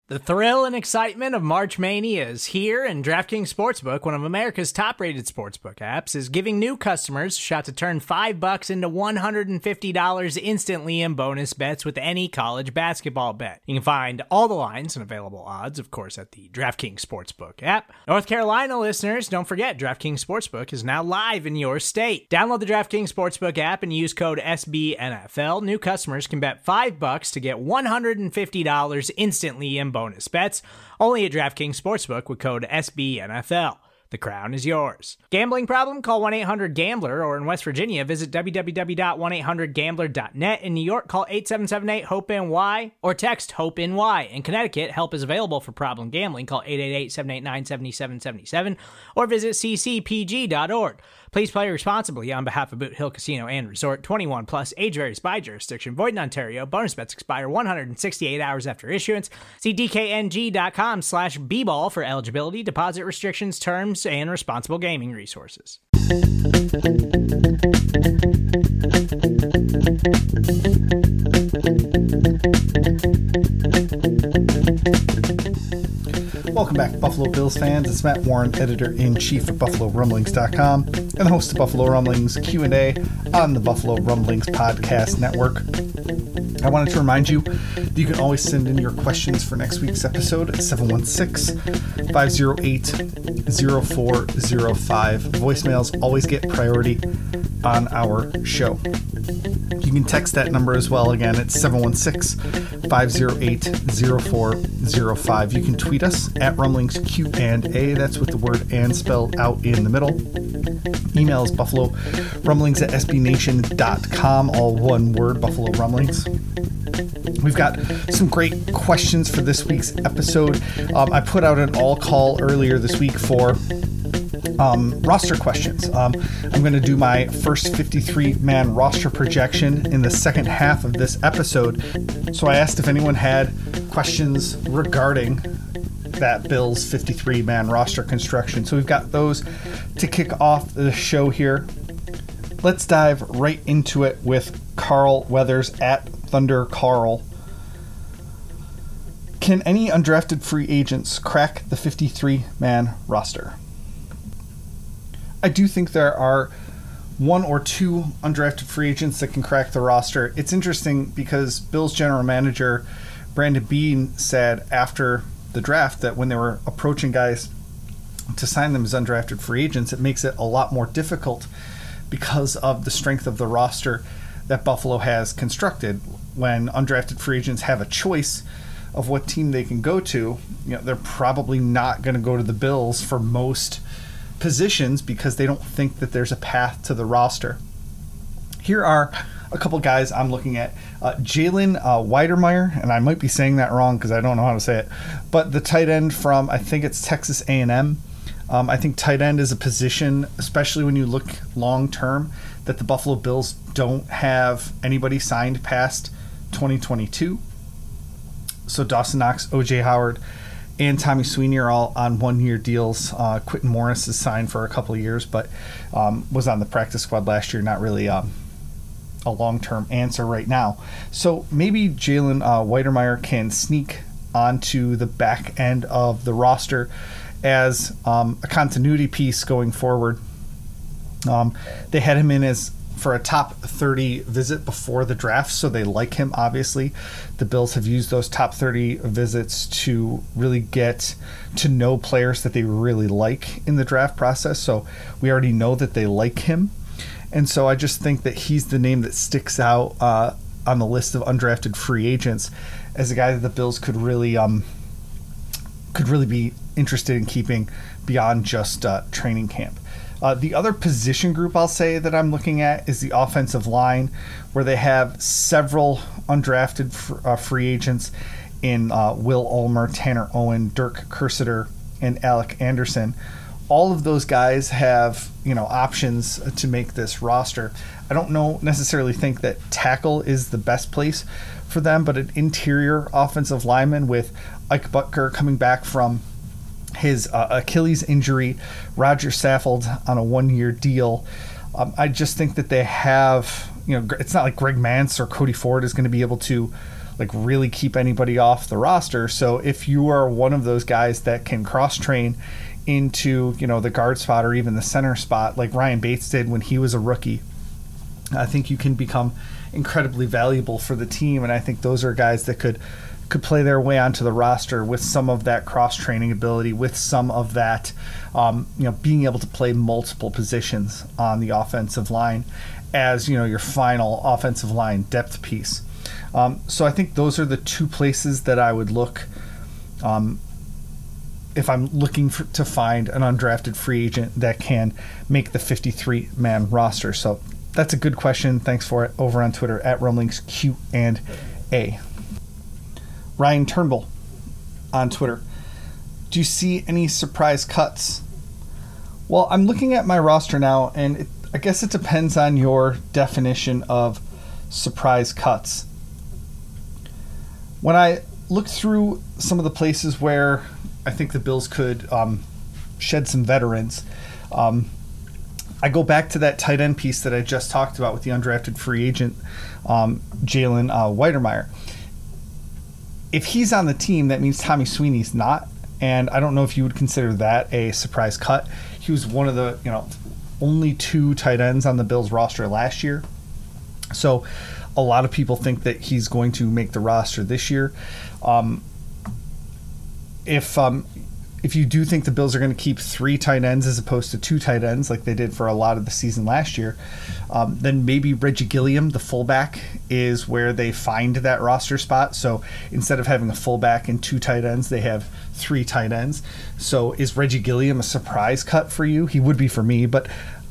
The thrill and excitement of March Mania is here, and DraftKings Sportsbook, one of America's top-rated sportsbook apps, is giving new customers a shot to turn $5 into $150 instantly in bonus bets with any college basketball bet. You can find all the lines and available odds, of course, at the DraftKings Sportsbook app. North Carolina listeners, don't forget, DraftKings Sportsbook is now live in your state. Download the DraftKings Sportsbook app and use code SBNFL. New customers can bet $5 to get $150 instantly in bonus bets, only at DraftKings Sportsbook with code SBNFL. The crown is yours. Gambling problem? Call 1-800-GAMBLER, or in West Virginia, visit www.1800gambler.net. In New York, call 877-8-HOPE-NY or text HOPE-NY. In Connecticut, help is available for problem gambling. Call 888-789-7777 or visit ccpg.org. Please play responsibly on behalf of Boot Hill Casino and Resort. 21 plus, age varies by jurisdiction. Void in Ontario. Bonus bets expire 168 hours after issuance. See dkng.com/bball for eligibility, deposit restrictions, terms, and responsible gaming resources. Welcome back, Buffalo Bills fans. It's Matt Warren, editor-in-chief of BuffaloRumblings.com, and the host of Buffalo Rumblings Q&A on the Buffalo Rumblings Podcast Network. I wanted to remind you that you can always send in your questions for next week's episode at 716-508-0405. Voicemails always get priority on our show. You can text that number as well. Again, it's 716-508-0405. You can tweet us at Rumblings Q&A. That's with the word "and" spelled out in the middle. Email is BuffaloRumblings@SBNation.com. All one word, Buffalo Rumblings. We've got some great questions for this week's episode. I put out an all-call earlier this week for roster questions. I'm going to do my first 53-man roster projection in the second half of this episode. So I asked if anyone had questions regarding that Bills 53-man roster construction. So we've got those to kick off the show here. Let's dive right into it with Carl Weathers at Thunder Carl. Can any undrafted free agents crack the 53-man roster? I do think there are one or two undrafted free agents that can crack the roster. It's interesting because Bills general manager Brandon Beane said after the draft that when they were approaching guys to sign them as undrafted free agents, it makes it a lot more difficult because of the strength of the roster that Buffalo has constructed. When undrafted free agents have a choice of what team they can go to, they're probably not going to go to the Bills for most positions because they don't think that there's a path to the roster. Here are a couple guys I'm looking at. Jalen Weidermeyer, and I might be saying that wrong because I don't know how to say it, but the tight end from, I think it's Texas A&M. I think tight end is a position, especially when you look long-term, that the Buffalo Bills don't have anybody signed past 2022. So Dawson Knox, O.J. Howard, and Tommy Sweeney are all on one-year deals. Quentin Morris is signed for a couple of years, but was on the practice squad last year. Not really a long-term answer right now. So maybe Jalen Weidermeyer can sneak onto the back end of the roster as a continuity piece going forward. They had him in as for a top 30 visit before the draft, so they like him, obviously. The Bills have used those top 30 visits to really get to know players that they really like in the draft process, so we already know that they like him. And so I just think that he's the name that sticks out on the list of undrafted free agents as a guy that the Bills could really be interested in keeping beyond just training camp. The other position group I'll say that I'm looking at is the offensive line, where they have several undrafted free agents in Will Ulmer, Tanner Owen, Dirk Kersiter, and Alec Anderson. All of those guys have, options to make this roster. I don't necessarily think that tackle is the best place for them, but an interior offensive lineman with Ike Butker coming back from his Achilles injury, Roger Saffold on a one-year deal. I just think that they have, it's not like Greg Mance or Cody Ford is going to be able to like really keep anybody off the roster. So if you are one of those guys that can cross train into, the guard spot or even the center spot like Ryan Bates did when he was a rookie, I think you can become incredibly valuable for the team. And I think those are guys that could play their way onto the roster with some of that cross-training ability, with some of that, being able to play multiple positions on the offensive line as, your final offensive line depth piece. So I think those are the two places that I would look if I'm looking to find an undrafted free agent that can make the 53-man roster. So that's a good question. Thanks for it over on Twitter at Rumblings Q&A. Ryan Turnbull on Twitter. Do you see any surprise cuts? Well, I'm looking at my roster now, and I guess it depends on your definition of surprise cuts. When I look through some of the places where I think the Bills could shed some veterans, I go back to that tight end piece that I just talked about with the undrafted free agent, Jalen Weidermeyer. If he's on the team, that means Tommy Sweeney's not, and I don't know if you would consider that a surprise cut. He was one of the only 2 tight ends on the Bills roster last year, so a lot of people think that he's going to make the roster this year. If you do think the Bills are going to keep 3 tight ends as opposed to 2 tight ends like they did for a lot of the season last year, then maybe Reggie Gilliam, the fullback, is where they find that roster spot. So instead of having a fullback and 2 tight ends, they have 3 tight ends. So is Reggie Gilliam a surprise cut for you? He would be for me, but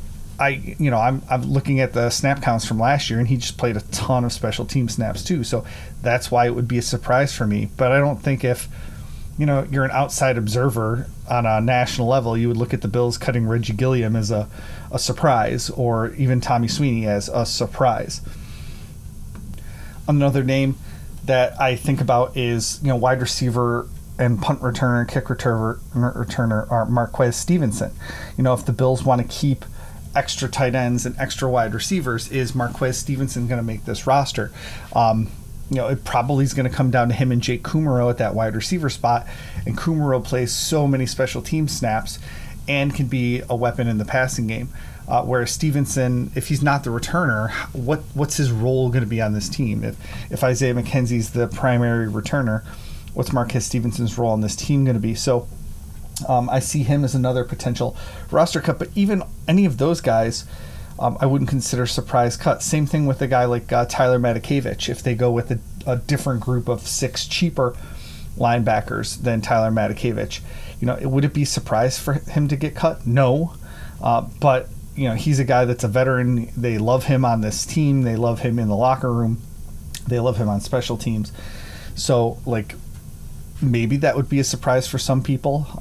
I'm looking at the snap counts from last year, and he just played a ton of special team snaps too. So that's why it would be a surprise for me. But I don't think if you're an outside observer on a national level, you would look at the Bills cutting Reggie Gilliam as a surprise, or even Tommy Sweeney as a surprise. Another name that I think about is, wide receiver and punt returner, kick returner are Marquez Stevenson. If the Bills want to keep extra tight ends and extra wide receivers, is Marquez Stevenson going to make this roster? It probably is going to come down to him and Jake Kumerow at that wide receiver spot, and Kumerow plays so many special team snaps and can be a weapon in the passing game. Whereas Stevenson, if he's not the returner, what's his role going to be on this team? If Isaiah McKenzie's the primary returner, what's Marquez Stevenson's role on this team going to be? So I see him as another potential roster cut, but even any of those guys, I wouldn't consider surprise cut. Same thing with a guy like Tyler Matakevich. If they go with a different group of 6 cheaper linebackers than Tyler Matakevich, would it be a surprise for him to get cut? No, but he's a guy that's a veteran. They love him on this team. They love him in the locker room. They love him on special teams. So maybe that would be a surprise for some people.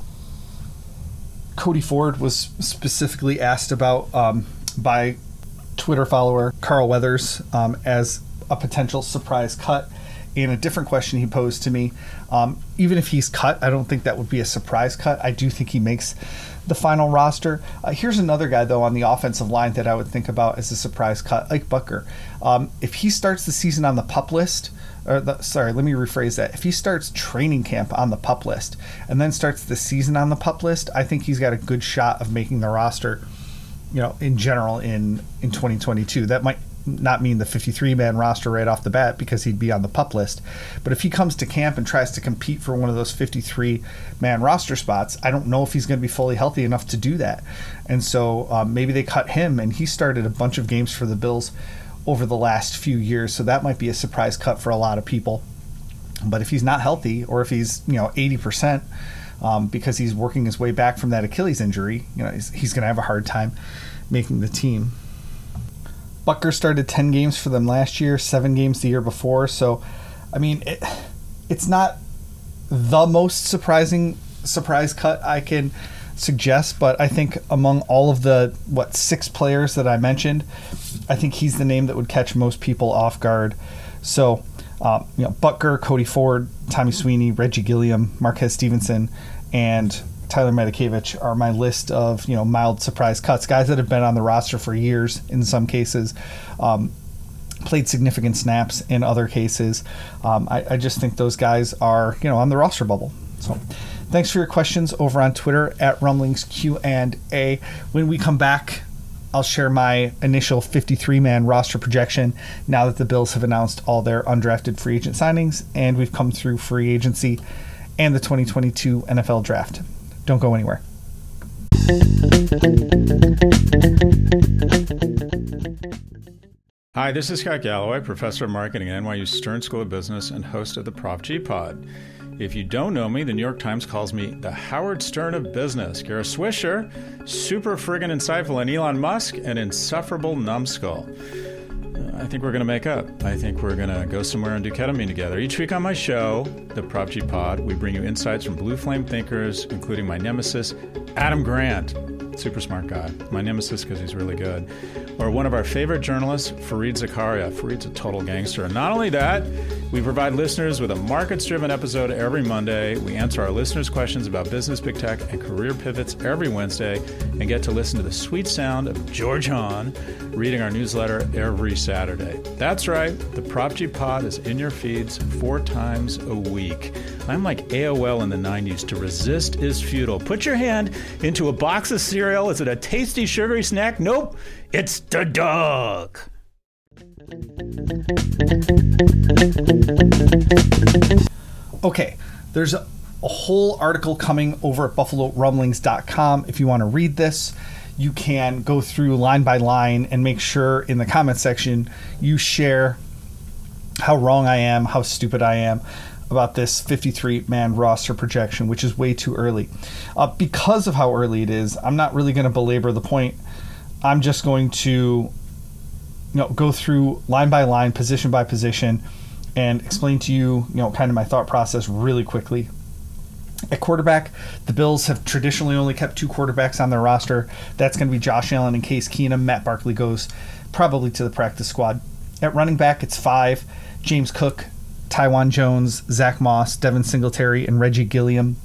Cody Ford was specifically asked about by Twitter follower Carl Weathers as a potential surprise cut in a different question he posed to me. Even if he's cut, I don't think that would be a surprise cut. I do think he makes the final roster. Here's another guy, though, on the offensive line that I would think about as a surprise cut, Ike Butker. If he starts the season on the PUP list, let me rephrase that. If he starts training camp on the PUP list and then starts the season on the PUP list, I think he's got a good shot of making the roster, in general in 2022. That might not mean the 53-man roster right off the bat because he'd be on the PUP list. But if he comes to camp and tries to compete for one of those 53-man roster spots, I don't know if he's going to be fully healthy enough to do that. And so maybe they cut him, and he started a bunch of games for the Bills over the last few years. So that might be a surprise cut for a lot of people. But if he's not healthy, or if he's 80%, because he's working his way back from that Achilles injury, he's going to have a hard time making the team. Butker started 10 games for them last year, 7 games the year before. So, it's not the most surprise cut I can suggest, but I think among all of the 6 players that I mentioned, I think he's the name that would catch most people off guard. So, Butker, Cody Ford, Tommy Sweeney, Reggie Gilliam, Marquez Stevenson, and Tyler Matakevich are my list of mild surprise cuts, guys that have been on the roster for years in some cases. played significant snaps in other cases. I just think those guys are, on the roster bubble. So thanks for your questions over on Twitter at Rumblings Q&A. When we come back, I'll share my initial 53-man roster projection now that the Bills have announced all their undrafted free agent signings and we've come through free agency and the 2022 NFL Draft. Don't go anywhere. Hi, this is Scott Galloway, professor of marketing at NYU Stern School of Business and host of the Prop G Pod. If you don't know me, the New York Times calls me the Howard Stern of business. Kara Swisher, super friggin' insightful, and Elon Musk, an insufferable numbskull. I think we're going to make up. I think we're going to go somewhere and do ketamine together. Each week on my show, the Prop G Pod, we bring you insights from blue flame thinkers, including my nemesis, Adam Grant. Super smart guy. My nemesis because he's really good. Or one of our favorite journalists, Fareed Zakaria. Fareed's a total gangster. And not only that, we provide listeners with a markets-driven episode every Monday. We answer our listeners' questions about business, big tech, and career pivots every Wednesday, and get to listen to the sweet sound of George Hahn reading our newsletter every Saturday. That's right. The Prop G Pod is in your feeds 4 times a week. I'm like AOL in the 90s. To resist is futile. Put your hand into a box of cereal. Is it a tasty, sugary snack? Nope. It's the dog. Okay, there's a whole article coming over at BuffaloRumblings.com. If you want to read this, you can go through line by line and make sure in the comment section you share how wrong I am, how stupid I am about this 53-man roster projection, which is way too early. Because of how early it is, I'm not really going to belabor the point. I'm just going to go through line by line, position by position, and explain to you, kind of my thought process really quickly. At quarterback, the Bills have traditionally only kept 2 quarterbacks on their roster. That's going to be Josh Allen and Case Keenum. Matt Barkley goes probably to the practice squad. At running back, it's 5. James Cook, Tywan Jones, Zach Moss, Devin Singletary, and Reggie Gilliam.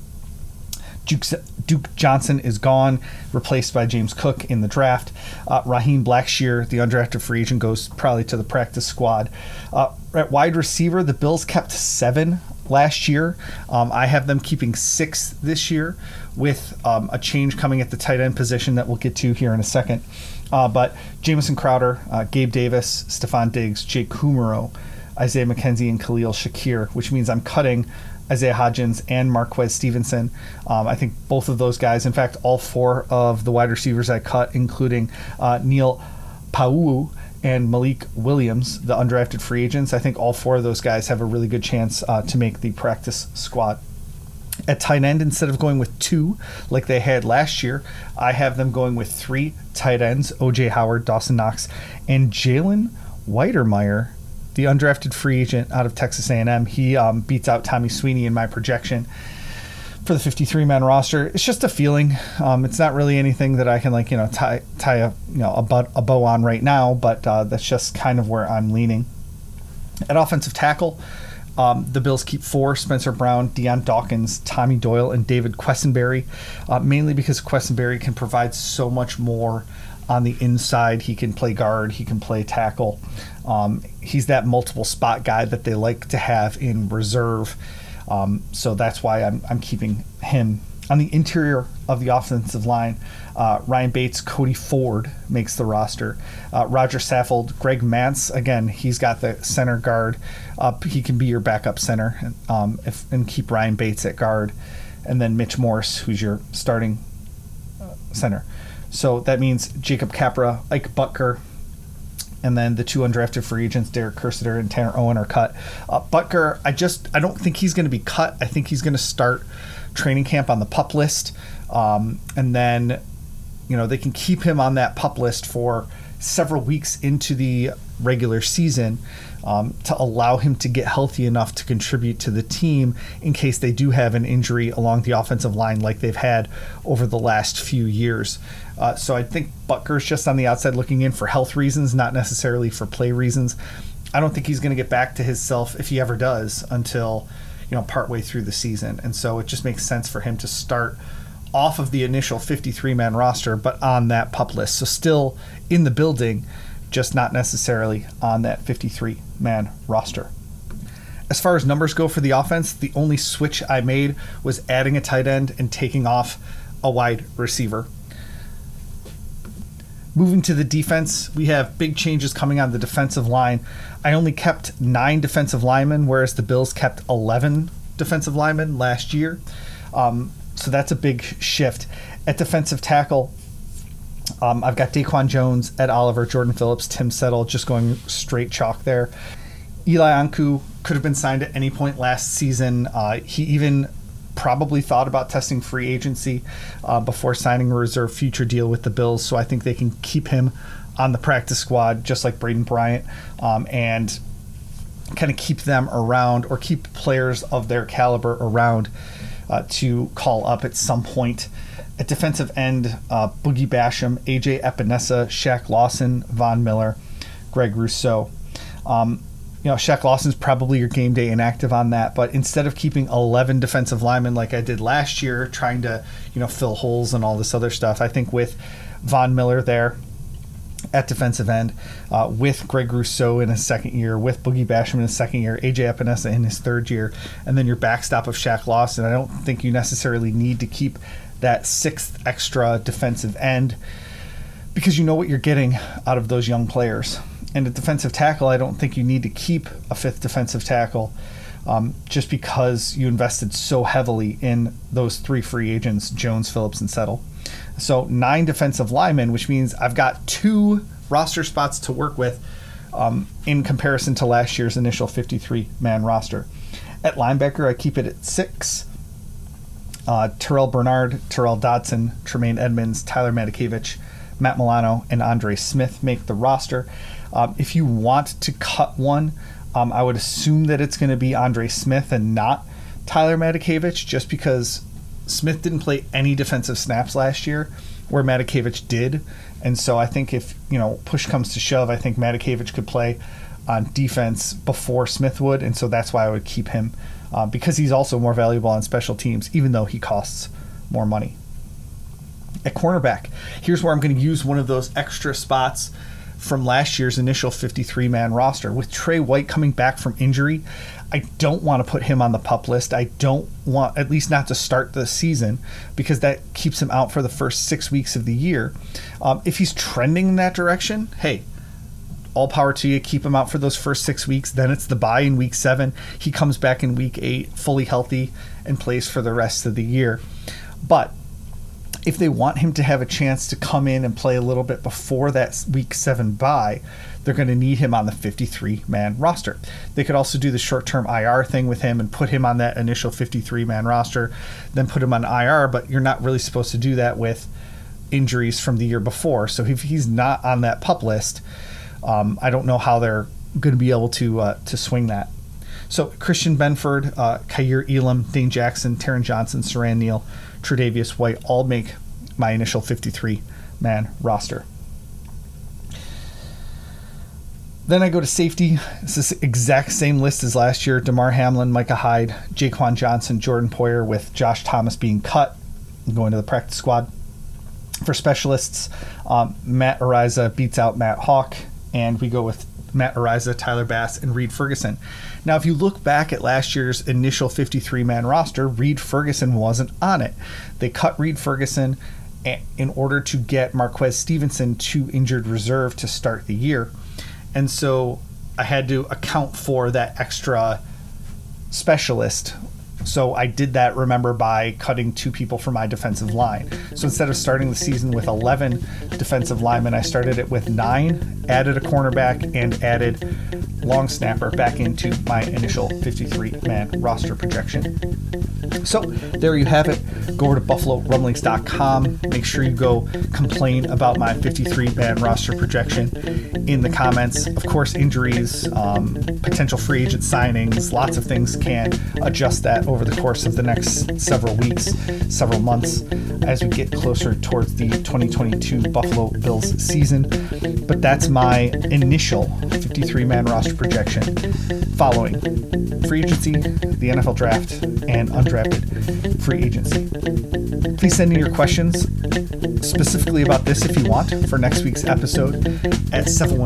Duke Johnson is gone, replaced by James Cook in the draft. Raheem Blackshear, the undrafted free agent, goes probably to the practice squad. At wide receiver, the Bills kept 7 last year. I have them keeping 6 this year with a change coming at the tight end position that we'll get to here in a second. But Jamison Crowder, Gabe Davis, Stephon Diggs, Jake Kumaro, Isaiah McKenzie, and Khalil Shakir, which means I'm cutting Isaiah Hodgins and Marquez Stevenson. I think both of those guys, in fact, all 4 of the wide receivers I cut, including Neil Pau'u and Malik Williams, the undrafted free agents, I think all 4 of those guys have a really good chance to make the practice squad. At tight end, instead of going with 2 like they had last year, I have them going with 3 tight ends, O.J. Howard, Dawson Knox, and Jalen Weidermeyer, the undrafted free agent out of Texas A&M. He beats out Tommy Sweeney in my projection for the 53-man roster. It's just a feeling. It's not really anything that I can tie a bow on right now, but that's just kind of where I'm leaning. At offensive tackle, the Bills keep 4: Spencer Brown, Deion Dawkins, Tommy Doyle, and David Quessenberry, mainly because Quessenberry can provide so much more on the inside. He can play guard, he can play tackle. He's that multiple spot guy that they like to have in reserve. So that's why I'm keeping him. On the interior of the offensive line, Ryan Bates, Cody Ford makes the roster. Roger Saffold, Greg Mance, again, he's got the center guard. He can be your backup center and keep Ryan Bates at guard. And then Mitch Morse, who's your starting center. So that means Jacob Capra, Ike Butker, and then the 2 undrafted free agents, Derek Cursiter and Tanner Owen, are cut. Butker, I don't think he's going to be cut. I think he's going to start training camp on the PUP list. And then, they can keep him on that PUP list for several weeks into the regular season to allow him to get healthy enough to contribute to the team in case they do have an injury along the offensive line like they've had over the last few years. So I think Butker's just on the outside looking in for health reasons, not necessarily for play reasons. I don't think he's going to get back to his self, if he ever does, until partway through the season. And so it just makes sense for him to start off of the initial 53-man roster, but on that PUP list. So still in the building just not necessarily on that 53-man roster. As far as numbers go for the offense, the only switch I made was adding a tight end and taking off a wide receiver. Moving to the defense, we have big changes coming on the defensive line. I only kept 9 defensive linemen, whereas the Bills kept 11 defensive linemen last year. So that's a big shift. At defensive tackle, I've got Daquan Jones, Ed Oliver, Jordan Phillips, Tim Settle, just going straight chalk there. Eli Ankou could have been signed at any point last season. He even probably thought about testing free agency before signing a reserve future deal with the Bills, so I think they can keep him on the practice squad just like Braden Bryant, and kind of keep them around, or keep players of their caliber around to call up at some point. At defensive end, Boogie Basham, AJ Epinesa, Shaq Lawson, Von Miller, Greg Rousseau. Shaq Lawson's probably your game day inactive on that, but instead of keeping 11 defensive linemen like I did last year, trying to, fill holes and all this other stuff, I think with Von Miller there at defensive end, with Greg Rousseau in his second year, with Boogie Basham in his second year, AJ Epinesa in his third year, and then your backstop of Shaq Lawson, I don't think you necessarily need to keep that 6th extra defensive end, because you know what you're getting out of those young players. And at defensive tackle, I don't think you need to keep a 5th defensive tackle, just because you invested so heavily in those 3 free agents, Jones, Phillips, and Settle. So 9 defensive linemen, which means I've got 2 roster spots to work with in comparison to last year's initial 53-man roster. At linebacker, I keep it at 6. Terrell Bernard, Terrell Dodson, Tremaine Edmonds, Tyler Matakevich, Matt Milano, and Andre Smith make the roster. If you want to cut one, I would assume that it's going to be Andre Smith and not Tyler Matakevich, just because Smith didn't play any defensive snaps last year, where Matakevich did. And so I think if, push comes to shove, I think Matakevich could play on defense before Smith would. And so that's why I would keep him, because he's also more valuable on special teams, even though he costs more money. At cornerback, here's where I'm going to use one of those extra spots from last year's initial 53-man roster. With Trey White coming back from injury, I don't want to put him on the PUP list. I don't want, at least not to start the season, because that keeps him out for the first 6 weeks of the year. If he's trending in that direction, hey, all power to you. Keep him out for those first 6 weeks. Then it's the bye in week 7. He comes back in week 8 fully healthy and plays for the rest of the year. But if they want him to have a chance to come in and play a little bit before that week 7 bye, they're going to need him on the 53-man roster. They could also do the short-term IR thing with him and put him on that initial 53-man roster, then put him on IR, but you're not really supposed to do that with injuries from the year before. So if he's not on that PUP list, I don't know how they're going to be able to swing that. So Christian Benford, Kaiir Elam, Dane Jackson, Taron Johnson, Saran Neal, Tre'Davious White all make my initial 53-man roster. Then I go to safety. It's this exact same list as last year. Damar Hamlin, Micah Hyde, Jaquan Johnson, Jordan Poyer, with Josh Thomas being cut and going to the practice squad. For specialists, Matt Araiza beats out Matt Hawk, and we go with Matt Araiza, Tyler Bass, and Reed Ferguson. Now, if you look back at last year's initial 53-man roster, Reed Ferguson wasn't on it. They cut Reed Ferguson in order to get Marquez Stevenson to injured reserve to start the year. And so I had to account for that extra specialist. So I did that, remember, by cutting 2 people from my defensive line. So instead of starting the season with 11 defensive linemen, I started it with 9, added a cornerback, and added long snapper back into my initial 53-man roster projection. So there you have it. Go over to BuffaloRumblings.com. Make sure you go complain about my 53-man roster projection in the comments. Of course, injuries, potential free agent signings, lots of things can adjust that over the course of the next several weeks, several months, as we get closer towards the 2022 Buffalo Bills season. But that's my initial 53-man roster projection following free agency, the NFL draft, and undrafted free agency. Please send in your questions specifically about this if you want for next week's episode at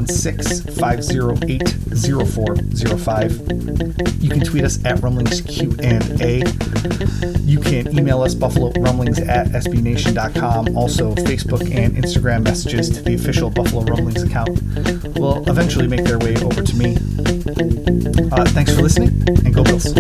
716-508-0405. You can tweet us at RumblingsQ&A. You can email us BuffaloRumblings@SBNation.com. Also, Facebook and Instagram messages to the official Buffalo Rumblings account will eventually make their way over to me. Thanks for listening, and go Bills.